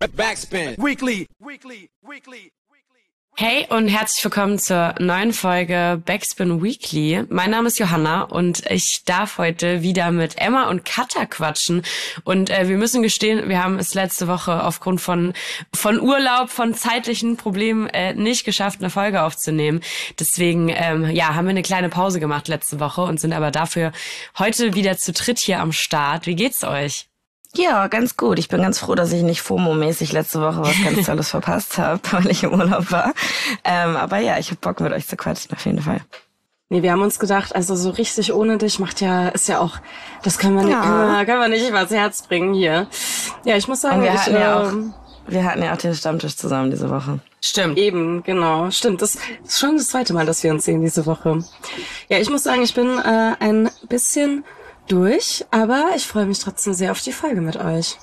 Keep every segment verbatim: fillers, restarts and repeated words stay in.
Backspin. Weekly. Weekly. Weekly. Hey und herzlich willkommen zur neuen Folge Backspin Weekly. Mein Name ist Johanna und ich darf heute wieder mit Emma und Katha quatschen. Und äh, wir müssen gestehen, wir haben es letzte Woche aufgrund von von Urlaub, von zeitlichen Problemen äh, nicht geschafft, eine Folge aufzunehmen. Deswegen ähm, ja, haben wir eine kleine Pause gemacht letzte Woche und sind aber dafür heute wieder zu dritt hier am Start. Wie geht's euch? Ja, ganz gut. Ich bin ganz froh, dass ich nicht FOMO-mäßig letzte Woche was ganz Tolles verpasst habe, weil ich im Urlaub war. Ähm, aber ja, ich hab Bock, mit euch zu quatschen, auf jeden Fall. Nee, wir haben uns gedacht, also so richtig ohne dich macht ja, ist ja auch, das können wir nicht, Ja. äh, können wir nicht übers Herz bringen hier. Ja, ich muss sagen, Und wir ich, hatten ja auch, ähm, wir hatten ja auch den Stammtisch zusammen diese Woche. Stimmt. Eben, genau, stimmt. Das ist schon das zweite Mal, dass wir uns sehen diese Woche. Ja, ich muss sagen, ich bin äh, ein bisschen durch, aber ich freue mich trotzdem sehr auf die Folge mit euch.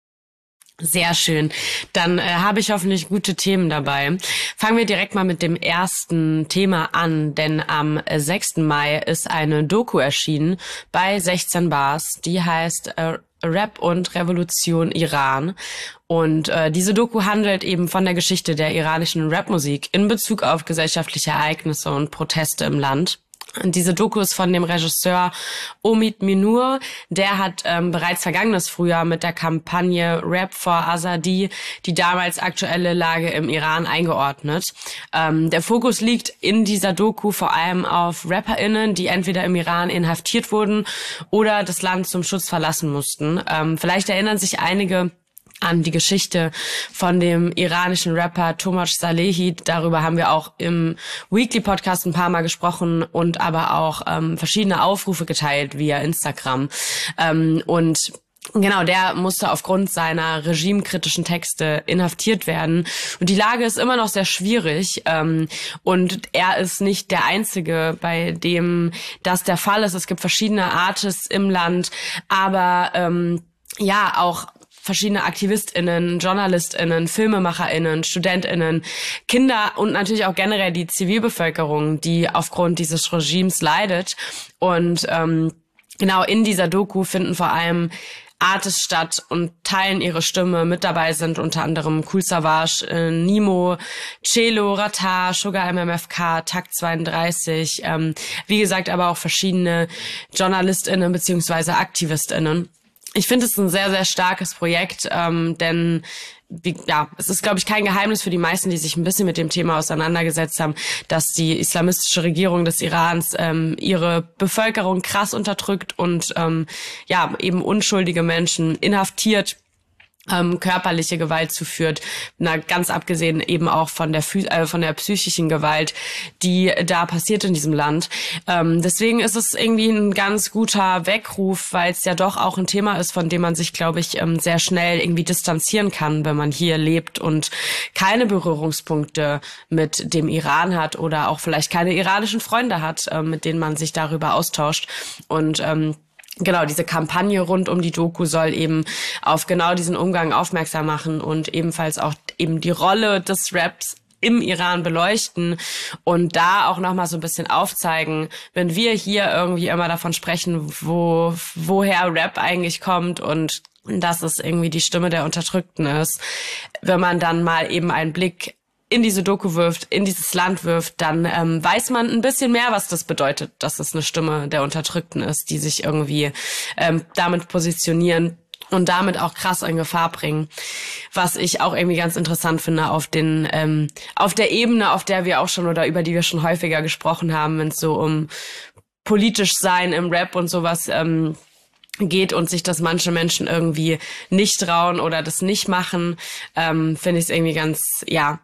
Sehr schön. Dann äh, habe ich hoffentlich gute Themen dabei. Fangen wir direkt mal mit dem ersten Thema an, denn am sechsten Mai ist eine Doku erschienen bei sechzehn Bars, die heißt äh, Rap und Revolution Iran. Und äh, diese Doku handelt eben von der Geschichte der iranischen Rapmusik in Bezug auf gesellschaftliche Ereignisse und Proteste im Land. Diese Doku ist von dem Regisseur Omid Minur. Der hat ähm, bereits vergangenes Frühjahr mit der Kampagne Rap for Azadi die damals aktuelle Lage im Iran eingeordnet. Ähm, der Fokus liegt in dieser Doku vor allem auf RapperInnen, die entweder im Iran inhaftiert wurden oder das Land zum Schutz verlassen mussten. Ähm, vielleicht erinnern sich einige an die Geschichte von dem iranischen Rapper Tomasz Salehi. Darüber haben wir auch im Weekly-Podcast ein paar Mal gesprochen und aber auch ähm, verschiedene Aufrufe geteilt via Instagram. Ähm, und genau, der musste aufgrund seiner regimekritischen Texte inhaftiert werden. Und die Lage ist immer noch sehr schwierig. Ähm, und er ist nicht der Einzige, bei dem das der Fall ist. Es gibt verschiedene Artists im Land, aber ähm, ja, auch verschiedene AktivistInnen, JournalistInnen, FilmemacherInnen, StudentInnen, Kinder und natürlich auch generell die Zivilbevölkerung, die aufgrund dieses Regimes leidet. Und ähm, genau in dieser Doku finden vor allem Artists statt und teilen ihre Stimme. Mit dabei sind unter anderem Kool Savas, äh, Nimo, Celo, Rattar, Sugar M M F K, Takt zweiunddreißig, ähm, wie gesagt, aber auch verschiedene JournalistInnen beziehungsweise AktivistInnen. Ich finde es ein sehr, sehr starkes Projekt, ähm, denn wie, ja, es ist, glaube ich, kein Geheimnis für die meisten, die sich ein bisschen mit dem Thema auseinandergesetzt haben, dass die islamistische Regierung des Irans ähm, ihre Bevölkerung krass unterdrückt und ähm, ja eben unschuldige Menschen inhaftiert, ähm, körperliche Gewalt zuführt, na ganz abgesehen eben auch von der Phy- äh, von der psychischen Gewalt, die da passiert in diesem Land. Ähm, deswegen ist es irgendwie ein ganz guter Weckruf, weil es ja doch auch ein Thema ist, von dem man sich, glaube ich, ähm, sehr schnell irgendwie distanzieren kann, wenn man hier lebt und keine Berührungspunkte mit dem Iran hat oder auch vielleicht keine iranischen Freunde hat, äh, mit denen man sich darüber austauscht. Und ähm, Genau, diese Kampagne rund um die Doku soll eben auf genau diesen Umgang aufmerksam machen und ebenfalls auch eben die Rolle des Raps im Iran beleuchten und da auch nochmal so ein bisschen aufzeigen, wenn wir hier irgendwie immer davon sprechen, wo woher Rap eigentlich kommt und dass es irgendwie die Stimme der Unterdrückten ist. Wenn man dann mal eben einen Blick in diese Doku wirft, in dieses Land wirft, dann ähm, weiß man ein bisschen mehr, was das bedeutet, dass es eine Stimme der Unterdrückten ist, die sich irgendwie ähm, damit positionieren und damit auch krass in Gefahr bringen. Was ich auch irgendwie ganz interessant finde auf den ähm, auf der Ebene, auf der wir auch schon oder über die wir schon häufiger gesprochen haben, wenn es so um politisch sein im Rap und sowas ähm, geht und sich das manche Menschen irgendwie nicht trauen oder das nicht machen, ähm, finde ich es irgendwie ganz, ja,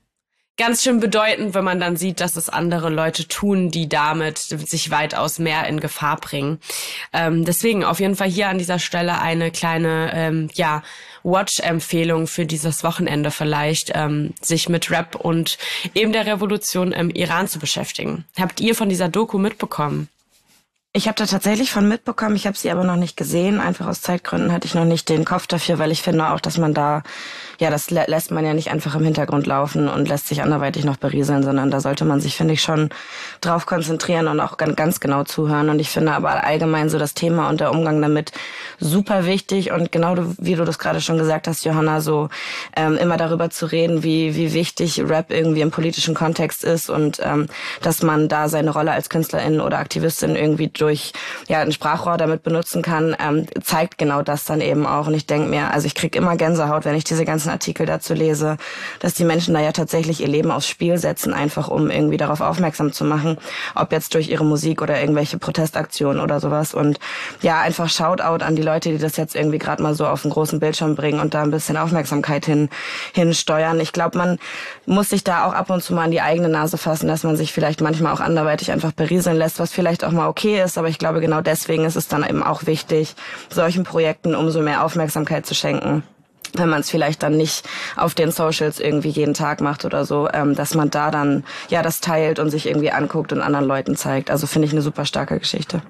ganz schön bedeutend, wenn man dann sieht, dass es andere Leute tun, die damit sich weitaus mehr in Gefahr bringen. Ähm, deswegen auf jeden Fall hier an dieser Stelle eine kleine ähm, ja Watch-Empfehlung für dieses Wochenende vielleicht, ähm, sich mit Rap und eben der Revolution im Iran zu beschäftigen. Habt ihr von dieser Doku mitbekommen? Ich habe da tatsächlich von mitbekommen, ich habe sie aber noch nicht gesehen. Einfach aus Zeitgründen hatte ich noch nicht den Kopf dafür, weil ich finde auch, dass man da ja, das lä- lässt man ja nicht einfach im Hintergrund laufen und lässt sich anderweitig noch berieseln, sondern da sollte man sich, finde ich, schon drauf konzentrieren und auch ganz, ganz genau zuhören. Und ich finde aber allgemein so das Thema und der Umgang damit super wichtig. Und genau du, wie du das gerade schon gesagt hast, Johanna, so ähm, immer darüber zu reden, wie wie wichtig Rap irgendwie im politischen Kontext ist und ähm, dass man da seine Rolle als Künstlerin oder Aktivistin irgendwie durch ja ein Sprachrohr damit benutzen kann, ähm, zeigt genau das dann eben auch. Und ich denke mir, also ich krieg immer Gänsehaut, wenn ich diese ganzen Artikel dazu lese, dass die Menschen da ja tatsächlich ihr Leben aufs Spiel setzen, einfach um irgendwie darauf aufmerksam zu machen, ob jetzt durch ihre Musik oder irgendwelche Protestaktionen oder sowas. Und ja, einfach Shoutout an die Leute, die das jetzt irgendwie gerade mal so auf den großen Bildschirm bringen und da ein bisschen Aufmerksamkeit hin hinsteuern. Ich glaube, man muss sich da auch ab und zu mal an die eigene Nase fassen, dass man sich vielleicht manchmal auch anderweitig einfach berieseln lässt, was vielleicht auch mal okay ist. Aber ich glaube, genau deswegen ist es dann eben auch wichtig, solchen Projekten umso mehr Aufmerksamkeit zu schenken, wenn man es vielleicht dann nicht auf den Socials irgendwie jeden Tag macht oder so, ähm, dass man da dann ja das teilt und sich irgendwie anguckt und anderen Leuten zeigt. Also finde ich eine super starke Geschichte.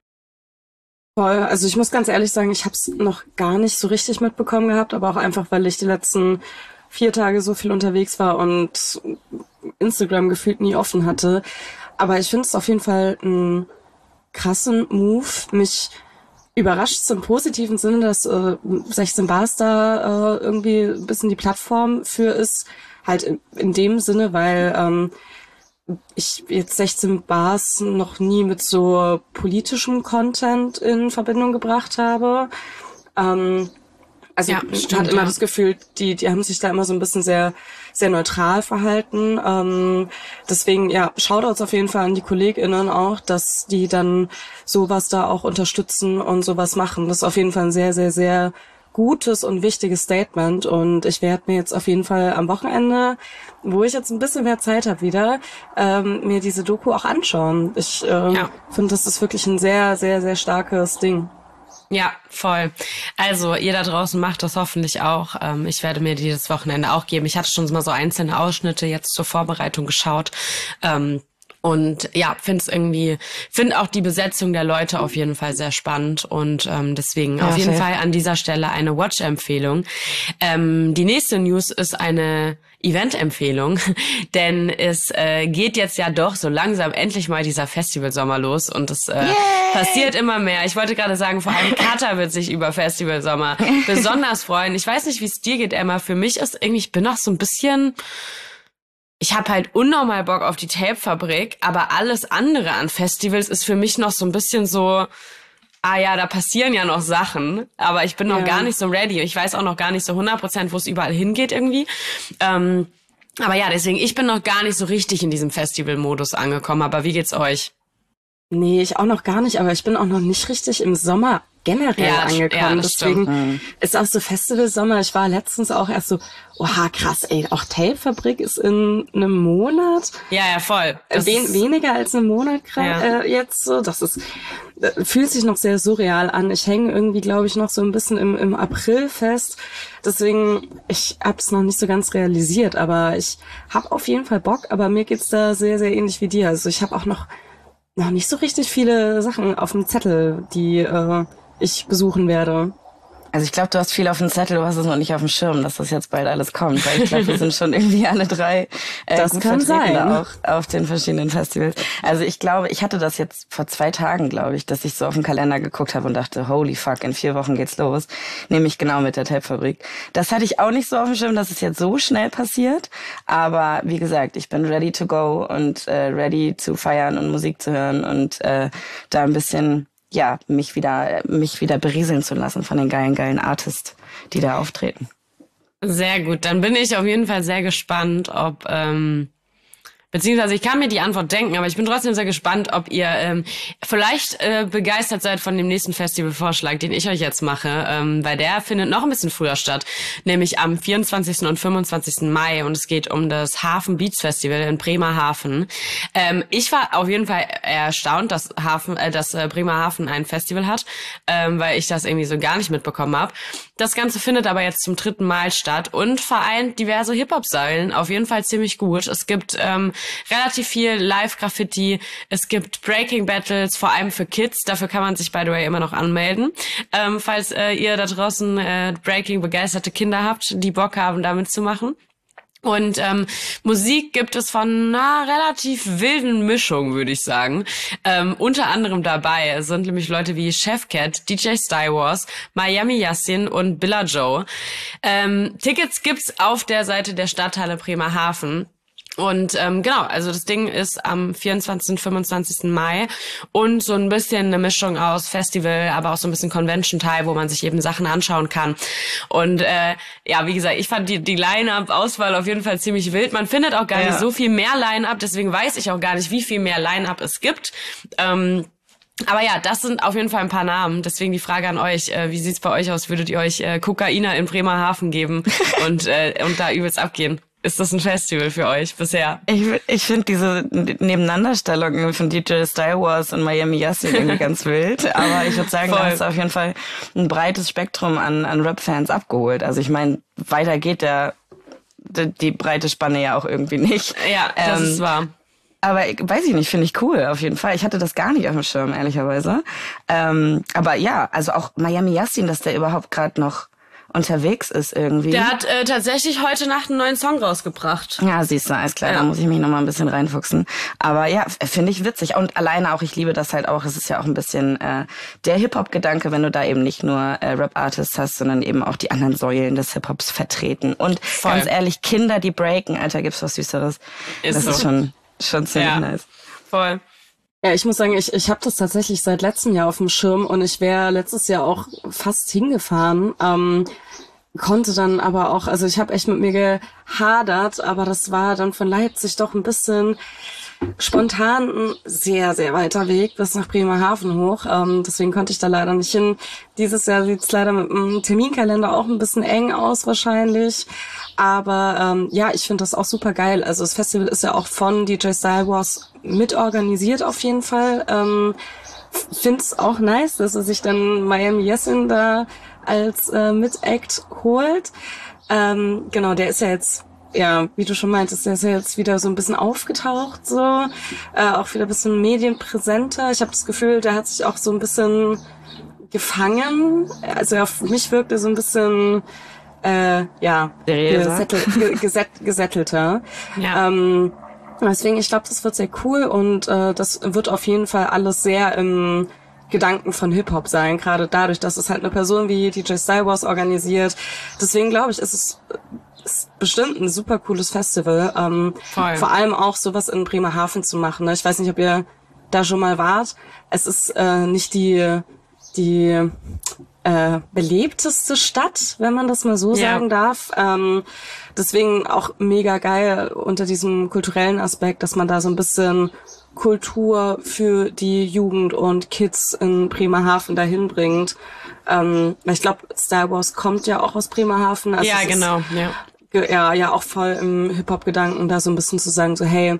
Voll, also ich muss ganz ehrlich sagen, ich habe es noch gar nicht so richtig mitbekommen gehabt, aber auch einfach, weil ich die letzten vier Tage so viel unterwegs war und Instagram gefühlt nie offen hatte. Aber ich finde es auf jeden Fall einen krassen Move. Mich überrascht es im positiven Sinne, dass äh, sechzehn Bars da äh, irgendwie ein bisschen die Plattform für ist. Halt in, in dem Sinne, weil ähm, ich jetzt sechzehn Bars noch nie mit so politischem Content in Verbindung gebracht habe. Ähm, also ja, ich stimmt, hatte immer ja. das Gefühl, die die haben sich da immer so ein bisschen sehr sehr neutral verhalten. Ähm, deswegen, ja, Shoutouts auf jeden Fall an die KollegInnen auch, dass die dann sowas da auch unterstützen und sowas machen. Das ist auf jeden Fall ein sehr, sehr, sehr gutes und wichtiges Statement. Und ich werde mir jetzt auf jeden Fall am Wochenende, wo ich jetzt ein bisschen mehr Zeit habe wieder, ähm, mir diese Doku auch anschauen. Ich ähm, Ja. finde, das ist wirklich ein sehr, sehr, sehr starkes Ding. Ja, voll. Also ihr da draußen macht das hoffentlich auch. Ähm, ich werde mir die das Wochenende auch geben. Ich hatte schon mal so einzelne Ausschnitte jetzt zur Vorbereitung geschaut. Ähm, und ja, finde es irgendwie, finde auch die Besetzung der Leute auf jeden Fall sehr spannend. Und ähm, deswegen Ja, auf jeden safe. Fall an dieser Stelle eine Watch-Empfehlung. Ähm, die nächste News ist eine Event-Empfehlung, denn es äh, geht jetzt ja doch so langsam endlich mal dieser Festivalsommer los und es äh, passiert immer mehr. Ich wollte gerade sagen, vor allem Katha wird sich über Festivalsommer besonders freuen. Ich weiß nicht, wie es dir geht, Emma. Für mich ist irgendwie, ich bin noch so ein bisschen, ich habe halt unnormal Bock auf die Tape-Fabrik, aber alles andere an Festivals ist für mich noch so ein bisschen so, ah ja, da passieren ja noch Sachen, aber ich bin noch Ja. gar nicht so ready. Ich weiß auch noch gar nicht so hundert Prozent, wo es überall hingeht irgendwie. Ähm, aber ja, deswegen, ich bin noch gar nicht so richtig in diesem Festival-Modus angekommen. Aber wie geht's euch? Nee, ich auch noch gar nicht, aber ich bin auch noch nicht richtig im Sommer generell Ja, angekommen. ja, das Deswegen ist auch so Festivalsommer. Ich war letztens auch erst so, oha, krass, ey, auch Tape-Fabrik ist in einem Monat. Ja, ja, voll. Das Wen, ist- weniger als einen Monat gerade Ja. äh, jetzt so. Das ist äh, fühlt sich noch sehr surreal an. Ich hänge irgendwie, glaube ich, noch so ein bisschen im, im April fest. Deswegen, ich hab's noch nicht so ganz realisiert, aber ich hab auf jeden Fall Bock. Aber mir geht's da sehr, sehr ähnlich wie dir. Also ich habe auch noch noch nicht so richtig viele Sachen auf dem Zettel, die äh, ich besuchen werde. Also ich glaube, du hast viel auf dem Zettel, du hast es noch nicht auf dem Schirm, dass das jetzt bald alles kommt, weil ich glaube, wir sind schon irgendwie alle drei äh, Das gut kann vertreten sein. auch auf den verschiedenen Festivals. Also ich glaube, ich hatte das jetzt vor zwei Tagen, glaube ich, dass ich so auf den Kalender geguckt habe und dachte, holy fuck, in vier Wochen geht's los. Nämlich genau mit der Tape-Fabrik. Das hatte ich auch nicht so auf dem Schirm, dass es jetzt so schnell passiert. Aber wie gesagt, ich bin ready to go und äh, ready zu feiern und Musik zu hören und äh, da ein bisschen ja, mich wieder, mich wieder berieseln zu lassen von den geilen, geilen Artists, die da auftreten. Sehr gut. Dann bin ich auf jeden Fall sehr gespannt, ob, ähm, beziehungsweise ich kann mir die Antwort denken, aber ich bin trotzdem sehr gespannt, ob ihr ähm, vielleicht äh, begeistert seid von dem nächsten Festivalvorschlag, den ich euch jetzt mache, ähm, weil der findet noch ein bisschen früher statt, nämlich am vierundzwanzigsten und fünfundzwanzigsten Mai und es geht um das Hafen Beats Festival in Bremerhaven. Ähm, ich war auf jeden Fall erstaunt, dass Hafen, äh, dass äh, Bremerhaven ein Festival hat, ähm, weil ich das irgendwie so gar nicht mitbekommen habe. Das Ganze findet aber jetzt zum dritten Mal statt und vereint diverse Hip-Hop-Säulen auf jeden Fall ziemlich gut. Es gibt ähm, relativ viel Live-Graffiti. Es gibt Breaking-Battles, vor allem für Kids. Dafür kann man sich, by the way, immer noch anmelden. Ähm, falls äh, ihr da draußen äh, Breaking-begeisterte Kinder habt, die Bock haben, damit zu machen. Und ähm, Musik gibt es von einer relativ wilden Mischung, würde ich sagen. Ähm, unter anderem dabei sind nämlich Leute wie Chefcat, D J Star Wars, Miami Yassin und Billa Joe. Ähm, Tickets gibt's auf der Seite der Stadthalle Bremerhaven. Und ähm, genau, also das Ding ist am vierundzwanzigsten und fünfundzwanzigsten Mai und so ein bisschen eine Mischung aus Festival, aber auch so ein bisschen Convention-Teil, wo man sich eben Sachen anschauen kann. Und äh, ja, wie gesagt, ich fand die, die Line-Up-Auswahl auf jeden Fall ziemlich wild. Man findet auch gar ja. nicht so viel mehr Line-Up, deswegen weiß ich auch gar nicht, wie viel mehr Line-Up es gibt. Ähm, aber ja, das sind auf jeden Fall ein paar Namen. Deswegen die Frage an euch, äh, wie sieht's bei euch aus? Würdet ihr euch äh, Kokainer in Bremerhaven geben und, äh, und da übelst abgehen? Ist das ein Festival für euch bisher? Ich, ich finde diese Nebeneinanderstellung von D J Star Wars und Miami Yassin irgendwie ganz wild. Aber ich würde sagen, Voll. da hast du auf jeden Fall ein breites Spektrum an, an Rap-Fans abgeholt. Also ich meine, weiter geht der, die, die breite Spanne ja auch irgendwie nicht. Ja, das ähm, ist wahr. Aber weiß ich nicht, finde ich cool, auf jeden Fall. Ich hatte das gar nicht auf dem Schirm, ehrlicherweise. Ähm, aber ja, also auch Miami Yassin, dass der überhaupt gerade noch unterwegs ist irgendwie. Der hat äh, tatsächlich heute Nacht einen neuen Song rausgebracht. Ja, siehst du, alles klar, ja. Da muss ich mich noch mal ein bisschen reinfuchsen. Aber ja, finde ich witzig. Und alleine auch, ich liebe das halt auch, es ist ja auch ein bisschen äh, der Hip-Hop-Gedanke, wenn du da eben nicht nur äh, Rap-Artists hast, sondern eben auch die anderen Säulen des Hip-Hops vertreten. Und Voll. ganz ehrlich, Kinder, die breaken, Alter, gibt's was Süßeres. Ist das so. ist schon, schon ziemlich ja. nice. Voll. Ja, ich muss sagen, ich ich habe das tatsächlich seit letztem Jahr auf dem Schirm und ich wäre letztes Jahr auch fast hingefahren, ähm, konnte dann aber auch, also ich habe echt mit mir gehadert, aber das war dann von Leipzig doch ein bisschen spontan ein sehr, sehr weiter Weg bis nach Bremerhaven hoch. Ähm, deswegen konnte ich da leider nicht hin. Dieses Jahr sieht's leider mit dem Terminkalender auch ein bisschen eng aus wahrscheinlich. Aber ähm, ja, ich finde das auch super geil. Also das Festival ist ja auch von D J Star Wars mitorganisiert auf jeden Fall. Ähm, find's auch nice, dass er sich dann Miami Yassin da als äh, Mit-Act holt. Ähm, genau, der ist ja jetzt, ja, wie du schon meintest, der ist ja jetzt wieder so ein bisschen aufgetaucht, so. Äh, auch wieder ein bisschen medienpräsenter. Ich habe das Gefühl, der hat sich auch so ein bisschen gefangen. Also auf mich wirkt er so ein bisschen Äh, ja, gesettel, geset, gesettelter. Ja. Ähm, deswegen, ich glaube, das wird sehr cool und äh, das wird auf jeden Fall alles sehr im Gedanken von Hip-Hop sein, gerade dadurch, dass es halt eine Person wie D J Star Wars organisiert. Deswegen glaube ich, ist es ist bestimmt ein super cooles Festival. Ähm, vor allem auch sowas in Bremerhaven zu machen. Ne? Ich weiß nicht, ob ihr da schon mal wart. Es ist äh, nicht die die äh, belebteste Stadt, wenn man das mal so ja. sagen darf. Ähm, deswegen auch mega geil unter diesem kulturellen Aspekt, dass man da so ein bisschen Kultur für die Jugend und Kids in Bremerhaven dahin bringt. Ähm, ich glaube, Star Wars kommt ja auch aus Bremerhaven. Also ja, genau. Ja. ja, ja, auch voll im Hip-Hop-Gedanken, da so ein bisschen zu sagen, so hey,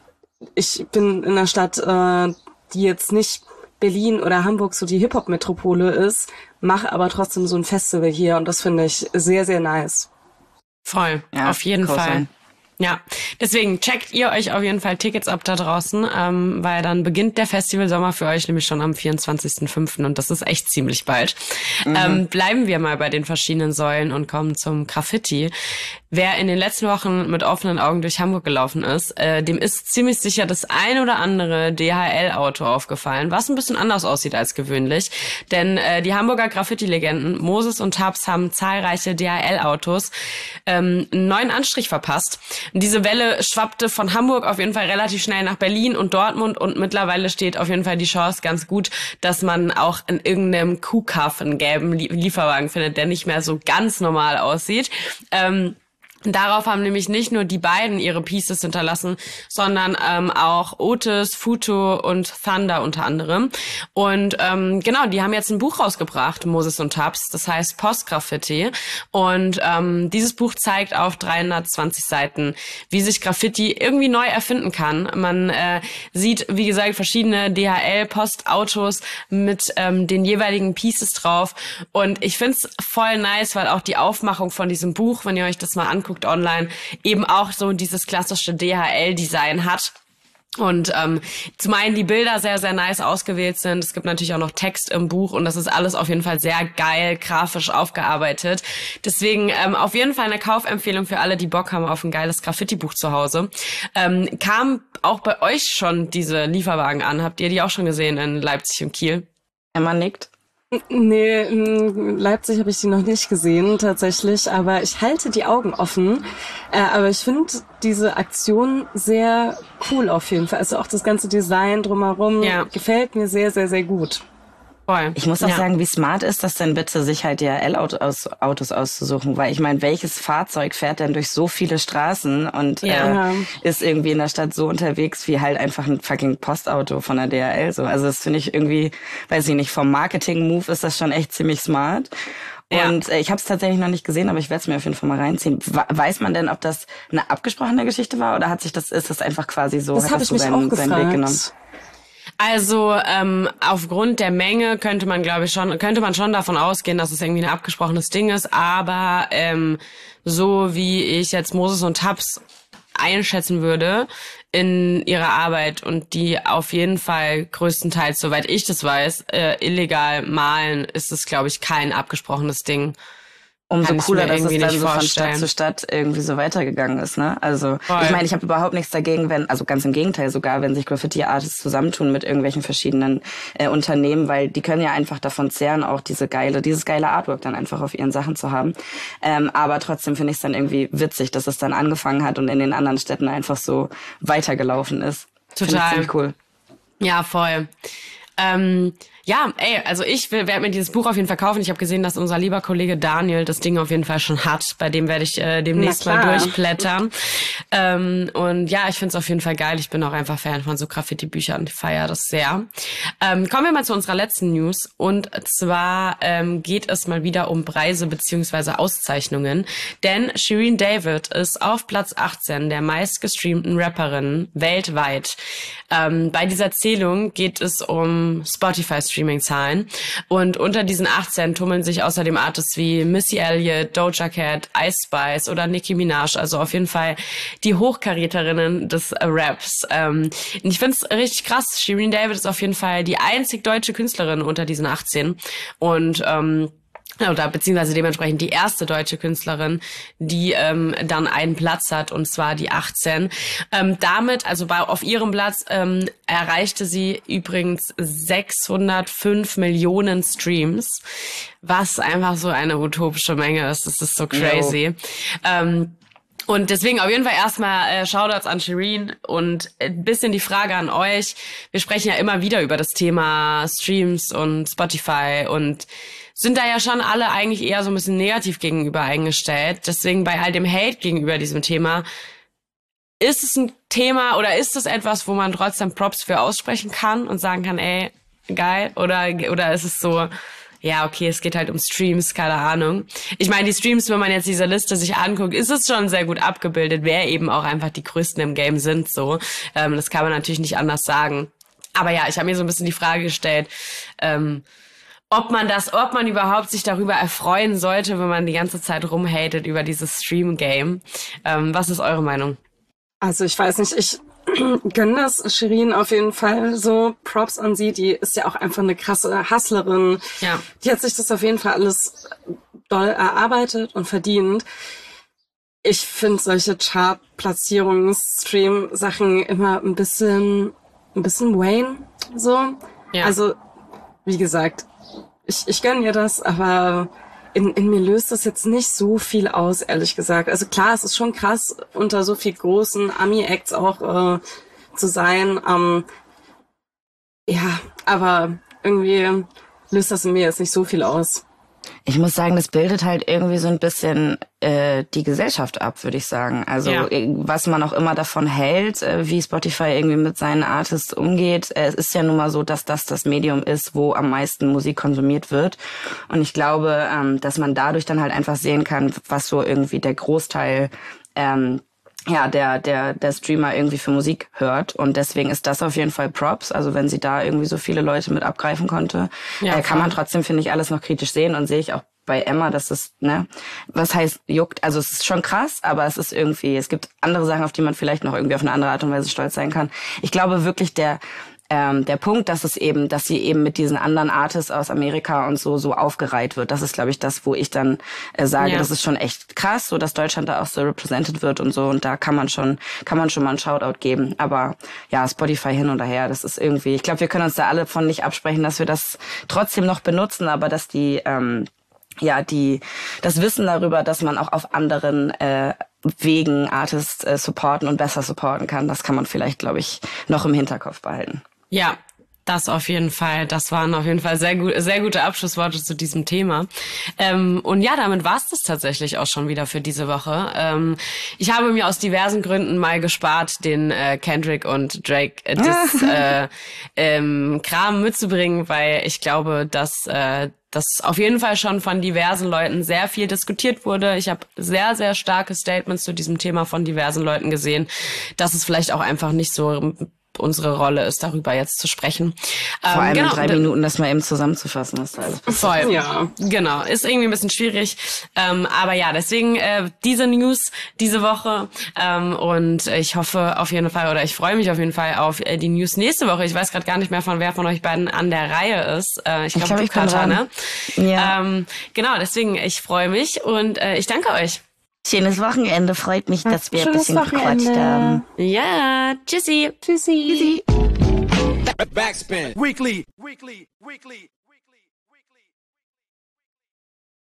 ich bin in einer Stadt, äh, die jetzt nicht Berlin oder Hamburg so die Hip-Hop-Metropole ist, mache aber trotzdem so ein Festival hier und das finde ich sehr, sehr nice. Voll, ja, auf jeden Fall. Sein. Ja, deswegen checkt ihr euch auf jeden Fall Tickets ab da draußen, ähm, weil dann beginnt der Festivalsommer für euch nämlich schon am vierundzwanzigsten fünften und das ist echt ziemlich bald. Mhm. Ähm, bleiben wir mal bei den verschiedenen Säulen und kommen zum Graffiti. Wer in den letzten Wochen mit offenen Augen durch Hamburg gelaufen ist, äh, dem ist ziemlich sicher das ein oder andere D H L-Auto aufgefallen, was ein bisschen anders aussieht als gewöhnlich. Denn äh, die Hamburger Graffiti-Legenden Moses und Tabs haben zahlreiche D H L-Autos ähm, einen neuen Anstrich verpasst. Diese Welle schwappte von Hamburg auf jeden Fall relativ schnell nach Berlin und Dortmund und mittlerweile steht auf jeden Fall die Chance ganz gut, dass man auch in irgendeinem Kuhkaff einen gelben Lieferwagen findet, der nicht mehr so ganz normal aussieht. Ähm, Darauf haben nämlich nicht nur die beiden ihre Pieces hinterlassen, sondern ähm, auch Otis, Futo und Thunder unter anderem. Und ähm, genau, die haben jetzt ein Buch rausgebracht, Moses und Tabs, das heißt Post-Graffiti. Und ähm, dieses Buch zeigt auf dreihundertzwanzig Seiten, wie sich Graffiti irgendwie neu erfinden kann. Man äh, sieht, wie gesagt, verschiedene D H L-Postautos mit ähm, den jeweiligen Pieces drauf. Und ich find's voll nice, weil auch die Aufmachung von diesem Buch, wenn ihr euch das mal anguckt, anguckt online, eben auch so dieses klassische D H L-Design hat. Und ähm, zum einen die Bilder sehr, sehr nice ausgewählt sind. Es gibt natürlich auch noch Text im Buch und das ist alles auf jeden Fall sehr geil, grafisch aufgearbeitet. Deswegen ähm, auf jeden Fall eine Kaufempfehlung für alle, die Bock haben auf ein geiles Graffiti-Buch zu Hause. Ähm, kam auch bei euch schon diese Lieferwagen an? Habt ihr die auch schon gesehen in Leipzig und Kiel? Emma nickt. Nee, in Leipzig habe ich die noch nicht gesehen tatsächlich, aber ich halte die Augen offen. Äh, aber ich finde diese Aktion sehr cool auf jeden Fall. Also auch das ganze Design drumherum ja. gefällt mir sehr, sehr, sehr gut. Voll. Ich muss auch ja. sagen, wie smart ist das denn bitte, sich halt D H L-Autos auszusuchen? Weil ich meine, welches Fahrzeug fährt denn durch so viele Straßen und ja. äh, ist irgendwie in der Stadt so unterwegs wie halt einfach ein fucking Postauto von der D H L? So, also das finde ich irgendwie, weiß ich nicht, vom Marketing-Move ist das schon echt ziemlich smart. Und ja. äh, ich habe es tatsächlich noch nicht gesehen, aber ich werde es mir auf jeden Fall mal reinziehen. Weiß man denn, ob das eine abgesprochene Geschichte war oder hat sich das ist das einfach quasi so, das hat das so seinen, seinen Weg genommen? Also ähm, aufgrund der Menge könnte man, glaube ich, schon könnte man schon davon ausgehen, dass es irgendwie ein abgesprochenes Ding ist. Aber ähm, so wie ich jetzt Moses und Tabs einschätzen würde in ihrer Arbeit und die auf jeden Fall größtenteils, soweit ich das weiß, äh, illegal malen, ist es, glaube ich, kein abgesprochenes Ding. Umso cooler, dass es dann so vorstellen. von Stadt zu Stadt irgendwie so weitergegangen ist, ne? Also Voll. ich meine, ich habe überhaupt nichts dagegen, wenn, also ganz im Gegenteil sogar, wenn sich Graffiti-Artists zusammentun mit irgendwelchen verschiedenen äh, Unternehmen, weil die können ja einfach davon zehren, auch diese geile, dieses geile Artwork dann einfach auf ihren Sachen zu haben. Ähm, aber trotzdem finde ich es dann irgendwie witzig, dass es dann angefangen hat und in den anderen Städten einfach so weitergelaufen ist. Total. Ziemlich cool. Ja, voll. Ähm, ja, ey, also ich werde mir dieses Buch auf jeden Fall kaufen. Ich habe gesehen, dass unser lieber Kollege Daniel das Ding auf jeden Fall schon hat. Bei dem werde ich äh, demnächst mal durchblättern. Ähm, und ja, ich finde es auf jeden Fall geil. Ich bin auch einfach Fan von so Graffiti-Büchern. Ich feiere das sehr. Ähm, kommen wir mal zu unserer letzten News. Und zwar ähm, geht es mal wieder um Preise beziehungsweise Auszeichnungen. Denn Shirin David ist auf Platz achtzehn der meistgestreamten Rapperinnen weltweit. Ähm, bei dieser Zählung geht es um Spotify-Streaming-Zahlen. Und unter diesen achtzehn tummeln sich außerdem Artists wie Missy Elliott, Doja Cat, Ice Spice oder Nicki Minaj. Also auf jeden Fall die Hochkaräterinnen des äh, Raps. Ähm, ich finde es richtig krass. Shirin David ist auf jeden Fall die einzig deutsche Künstlerin unter diesen achtzehn. Und ähm, oder beziehungsweise dementsprechend die erste deutsche Künstlerin, die ähm, dann einen Platz hat, und zwar die achtzehn. Ähm, damit, also bei, auf ihrem Platz, ähm, erreichte sie übrigens sechshundertfünf Millionen Streams, was einfach so eine utopische Menge ist. Das ist so crazy. Ähm, Und deswegen auf jeden Fall erstmal äh, Shoutouts an Shirin und ein bisschen die Frage an euch. Wir sprechen ja immer wieder über das Thema Streams und Spotify und sind da ja schon alle eigentlich eher so ein bisschen negativ gegenüber eingestellt. Deswegen bei all dem Hate gegenüber diesem Thema, ist es ein Thema oder ist es etwas, wo man trotzdem Props für aussprechen kann und sagen kann, ey, geil? Oder, oder ist es so, ja, okay, es geht halt um Streams, keine Ahnung. Ich meine, die Streams, wenn man jetzt diese Liste sich anguckt, ist es schon sehr gut abgebildet, wer eben auch einfach die Größten im Game sind, so. Ähm, das kann man natürlich nicht anders sagen. Aber ja, ich habe mir so ein bisschen die Frage gestellt, ähm, ob man das, ob man überhaupt sich darüber erfreuen sollte, wenn man die ganze Zeit rumhatet über dieses Stream-Game. Ähm, was ist eure Meinung? Also ich weiß nicht, ich gönne das Shirin auf jeden Fall so. Props an sie, die ist ja auch einfach eine krasse Hustlerin. Ja. Die hat sich das auf jeden Fall alles doll erarbeitet und verdient. Ich finde solche Chart-Platzierungs-, Stream-Sachen immer ein bisschen, ein bisschen Wayne, so. Ja. Also, wie gesagt, ich, ich gönne ihr das, aber in, in mir löst das jetzt nicht so viel aus, ehrlich gesagt. Also klar, es ist schon krass, unter so viel großen Ami-Acts auch äh, zu sein. Ähm, ja, aber irgendwie löst das in mir jetzt nicht so viel aus. Ich muss sagen, das bildet halt irgendwie so ein bisschen äh, die Gesellschaft ab, würde ich sagen. Also ja. was man auch immer davon hält, äh, wie Spotify irgendwie mit seinen Artists umgeht. Äh, es ist ja nun mal so, dass das das Medium ist, wo am meisten Musik konsumiert wird. Und ich glaube, ähm, dass man dadurch dann halt einfach sehen kann, was so irgendwie der Großteil ähm, ja, der, der, der Streamer irgendwie für Musik hört. Und deswegen ist das auf jeden Fall Props. Also wenn sie da irgendwie so viele Leute mit abgreifen konnte, ja, äh, kann man trotzdem, finde ich, alles noch kritisch sehen und sehe ich auch bei Emma, das ist, ne, was heißt juckt, also es ist schon krass, aber es ist irgendwie, es gibt andere Sachen, auf die man vielleicht noch irgendwie auf eine andere Art und Weise stolz sein kann. Ich glaube wirklich, der Ähm, der Punkt, dass es eben, dass sie eben mit diesen anderen Artists aus Amerika und so so aufgereiht wird, das ist, glaube ich, das, wo ich dann äh, sage, ja. Das ist schon echt krass, so dass Deutschland da auch so represented wird und so, und da kann man schon, kann man schon mal einen Shoutout geben. Aber ja, Spotify hin und her, das ist irgendwie, ich glaube, wir können uns da alle von nicht absprechen, dass wir das trotzdem noch benutzen, aber dass die, ähm, ja, die, das Wissen darüber, dass man auch auf anderen äh, Wegen Artists äh, supporten und besser supporten kann, das kann man vielleicht, glaube ich, noch im Hinterkopf behalten. Ja, das auf jeden Fall. Das waren auf jeden Fall sehr gut, sehr gute Abschlussworte zu diesem Thema. Ähm, und ja, damit war es das tatsächlich auch schon wieder für diese Woche. Ähm, ich habe mir aus diversen Gründen mal gespart, den äh, Kendrick und Drake äh, das äh, ähm, Kram mitzubringen, weil ich glaube, dass äh, das auf jeden Fall schon von diversen Leuten sehr viel diskutiert wurde. Ich habe sehr, sehr starke Statements zu diesem Thema von diversen Leuten gesehen, dass es vielleicht auch einfach nicht so unsere Rolle ist, darüber jetzt zu sprechen. Vor ähm, allem genau, in drei Minuten das mal eben zusammenzufassen, was da alles passiert. Voll, ja. Genau, ist irgendwie ein bisschen schwierig. Ähm, aber ja, deswegen äh, diese News diese Woche. Ähm, und ich hoffe auf jeden Fall, oder ich freue mich auf jeden Fall auf äh, die News nächste Woche. Ich weiß gerade gar nicht mehr, von wer von euch beiden an der Reihe ist. Äh, ich glaube, ich glaub, Katja, ne? Ja. Ähm, genau, deswegen, ich freue mich und äh, ich danke euch. Schönes Wochenende, freut mich, dass wir ein Schönes bisschen Wochenende. gequatscht haben. Ja, tschüssi. Tschüssi. Tschüssi. Backspin. Weekly. Weekly. Weekly.